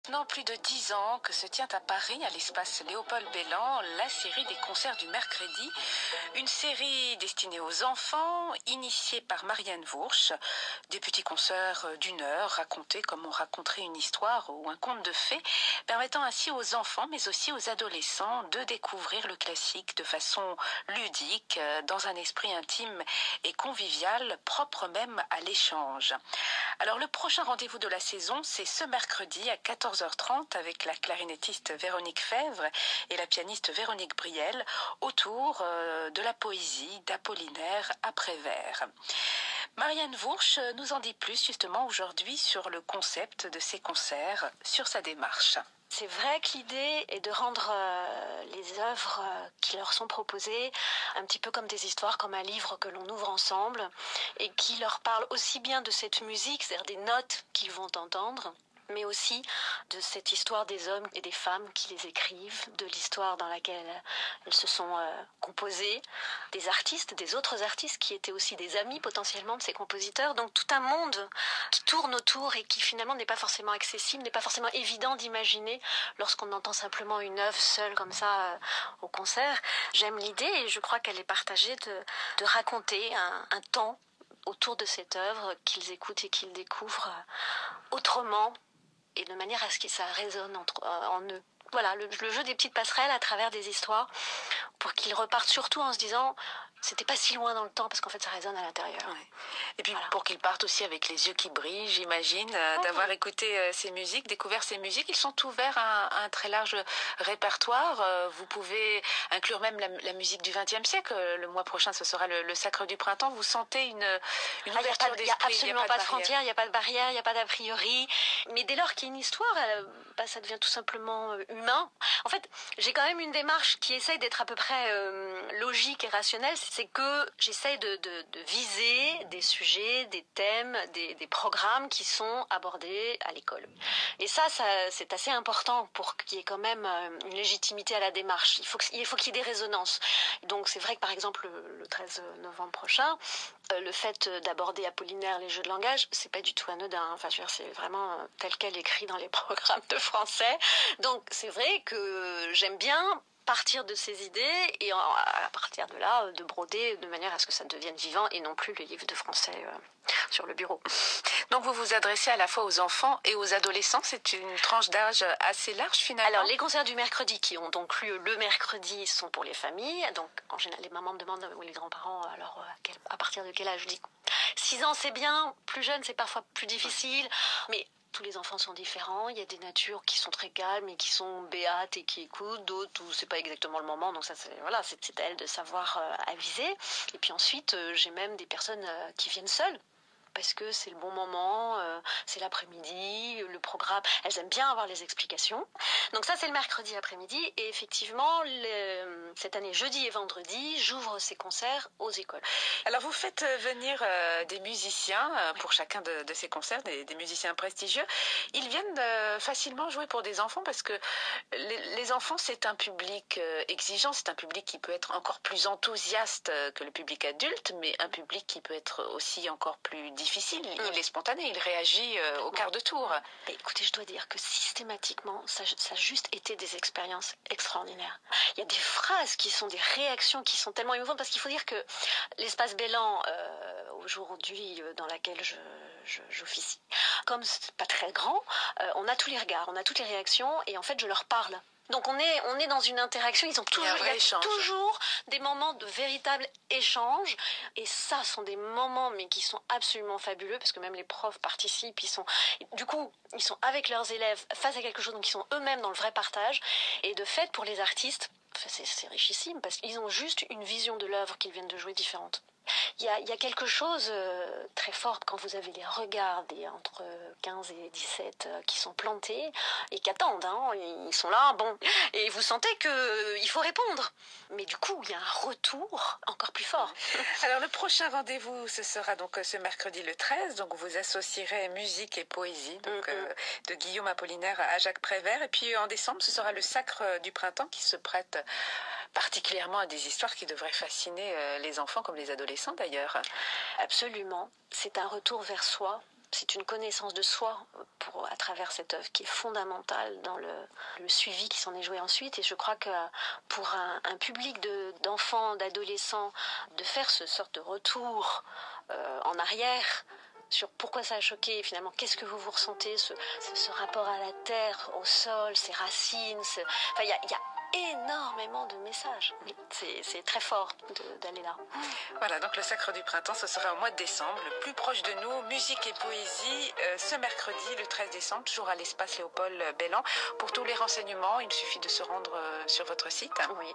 Maintenant plus de 10 ans que se tient à Paris, à l'espace Léopold Bellan, la série des concerts du mercredi. Une série destinée aux enfants, initiée par Marianne Voursch. Des petits concerts d'1 heure, racontés comme on raconterait une histoire ou un conte de fées, permettant ainsi aux enfants, mais aussi aux adolescents, de découvrir le classique de façon ludique, dans un esprit intime et convivial, propre même à l'échange. Alors le prochain rendez-vous de la saison, c'est ce mercredi à 14h30 avec la clarinettiste Véronique Fèvre et la pianiste Véronique Briel autour de la poésie d'Apollinaire à Prévert. Marianne Voursch nous en dit plus justement aujourd'hui sur le concept de ces concerts, sur sa démarche. C'est vrai que l'idée est de rendre les œuvres qui leur sont proposées un petit peu comme des histoires, comme un livre que l'on ouvre ensemble et qui leur parle aussi bien de cette musique, c'est-à-dire des notes qu'ils vont entendre, mais aussi de cette histoire des hommes et des femmes qui les écrivent, de l'histoire dans laquelle elles se sont composées, des artistes, des autres artistes qui étaient aussi des amis potentiellement de ces compositeurs. Donc tout un monde qui tourne autour et qui finalement n'est pas forcément accessible, n'est pas forcément évident d'imaginer lorsqu'on entend simplement une œuvre seule comme ça au concert. J'aime l'idée et je crois qu'elle est partagée de raconter un temps autour de cette œuvre qu'ils écoutent et qu'ils découvrent autrement et de manière à ce que ça résonne en eux. Voilà, le jeu des petites passerelles à travers des histoires pour qu'ils repartent surtout en se disant c'était pas si loin dans le temps parce qu'en fait ça résonne à l'intérieur. Ouais. Et puis voilà. Pour qu'ils partent aussi avec les yeux qui brillent, j'imagine, d'avoir écouté ces musiques, découvert ces musiques. Ils sont ouverts à un très large répertoire. Vous pouvez inclure même la musique du XXe siècle. Le mois prochain, ce sera le Sacre du Printemps. Vous sentez une ouverture d'esprit? Il n'y a absolument pas de frontières, il n'y a pas de barrière, il n'y a pas d'a priori. Mais dès lors qu'il y a une histoire, ça devient tout simplement humain. En fait, j'ai quand même une démarche qui essaye d'être à peu près logique et rationnelle. C'est que j'essaye de viser des sujets, des thèmes, des programmes qui sont abordés à l'école. Et ça c'est assez important pour qu'il y ait quand même une légitimité à la démarche. Il faut qu'il y ait des résonances. Donc c'est vrai que par exemple le 13 novembre prochain, le fait d'aborder Apollinaire, les jeux de langage, c'est pas du tout anodin. Enfin, je veux dire, c'est vraiment tel quel écrit dans les programmes de français. Donc c'est vrai que j'aime bien partir de ces idées et à partir de là de broder de manière à ce que ça devienne vivant et non plus les livres de français sur le bureau. Donc vous vous adressez à la fois aux enfants et aux adolescents, c'est une tranche d'âge assez large finalement. Alors les concerts du mercredi qui ont donc lieu le mercredi sont pour les familles, donc en général les mamans me demandent ou les grands-parents alors à partir de quel âge? Je dis 6 ans c'est bien, plus jeune c'est parfois plus difficile, mais tous les enfants sont différents, il y a des natures qui sont très calmes et qui sont béates et qui écoutent, d'autres où c'est pas exactement le moment, donc ça c'est à elles de savoir aviser. Et puis ensuite j'ai même des personnes qui viennent seules parce que c'est le bon moment, c'est l'après-midi, le programme, elles aiment bien avoir les explications. Donc ça c'est le mercredi après-midi et effectivement cette année jeudi et vendredi j'ouvre ces concerts aux écoles. Alors vous faites venir des musiciens pour chacun de ces concerts, des musiciens prestigieux. Ils viennent facilement jouer pour des enfants parce que les enfants c'est un public exigeant, c'est un public qui peut être encore plus enthousiaste que le public adulte, mais un public qui peut être aussi encore plus difficile. Il est spontané, il réagit au quart de tour. Et écoutez, je dois dire que systématiquement, ça a juste été des expériences extraordinaires. Il y a des phrases qui sont des réactions qui sont tellement émouvantes parce qu'il faut dire que l'espace Bellan, aujourd'hui dans laquelle j'officie, comme c'est pas très grand, on a tous les regards, on a toutes les réactions et en fait je leur parle. Donc on est dans une interaction, il y a toujours des moments de véritable échange et ça sont des moments mais qui sont absolument fabuleux parce que même les profs participent, ils sont avec leurs élèves face à quelque chose, donc ils sont eux-mêmes dans le vrai partage et de fait pour les artistes, c'est richissime parce qu'ils ont juste une vision de l'œuvre qu'ils viennent de jouer différente. Il y a quelque chose très fort quand vous avez des regards entre 15 et 17 qui sont plantés et qui attendent. Ils sont là, bon, et vous sentez qu'il faut répondre. Mais du coup, il y a un retour encore plus fort. Alors le prochain rendez-vous, ce sera donc ce mercredi le 13. Donc vous associerez musique et poésie donc, de Guillaume Apollinaire à Jacques Prévert. Et puis en décembre, ce sera le Sacre du Printemps qui se prête particulièrement à des histoires qui devraient fasciner les enfants comme les adolescents d'ailleurs. Absolument. C'est un retour vers soi c'est une connaissance de soi à travers cette œuvre qui est fondamentale dans le suivi qui s'en est joué ensuite. Et je crois que pour un public d'enfants, d'adolescents, de faire ce sorte de retour en arrière sur pourquoi ça a choqué, finalement, qu'est-ce que vous ressentez, ce rapport à la terre, au sol, ses racines. Enfin, il y a énormément de messages. C'est très fort d'aller là. Voilà, donc le Sacre du Printemps, ce sera au mois de décembre, le plus proche de nous, musique et poésie, ce mercredi, le 13 décembre, toujours à l'espace Léopold Bellan. Pour tous les renseignements, il suffit de se rendre sur votre site. Oui,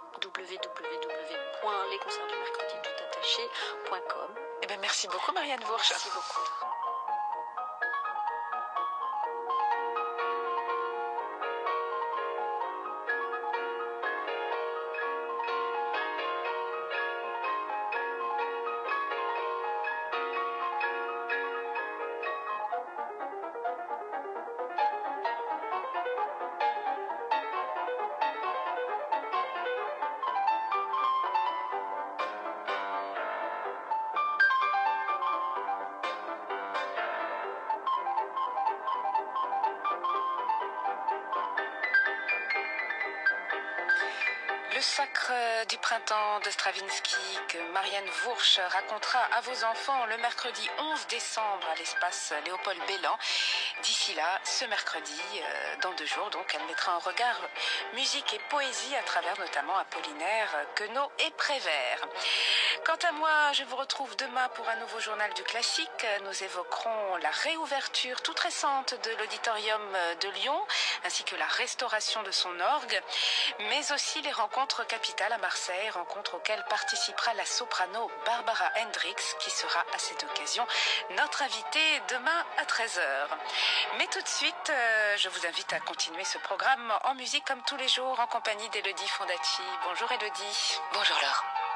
www.lesconcertsdumercredi.com. Eh bien, merci beaucoup, Marianne Vourch. Merci beaucoup. Le Sacre du Printemps de Stravinsky que Marianne Vourch racontera à vos enfants le mercredi 11 décembre à l'espace Léopold Bellan. D'ici là, ce mercredi, dans 2 jours, donc, elle mettra en regard musique et poésie à travers notamment Apollinaire, Queneau et Prévert. Quant à moi, je vous retrouve demain pour un nouveau journal du classique. Nous évoquerons la réouverture toute récente de l'Auditorium de Lyon, ainsi que la restauration de son orgue, mais aussi les rencontres capitales à Marseille, rencontres auxquelles participera la soprano Barbara Hendricks, qui sera à cette occasion notre invitée demain à 13h. Mais tout de suite, je vous invite à continuer ce programme en musique comme tous les jours en compagnie d'Élodie Fondacci. Bonjour Élodie. Bonjour Laure.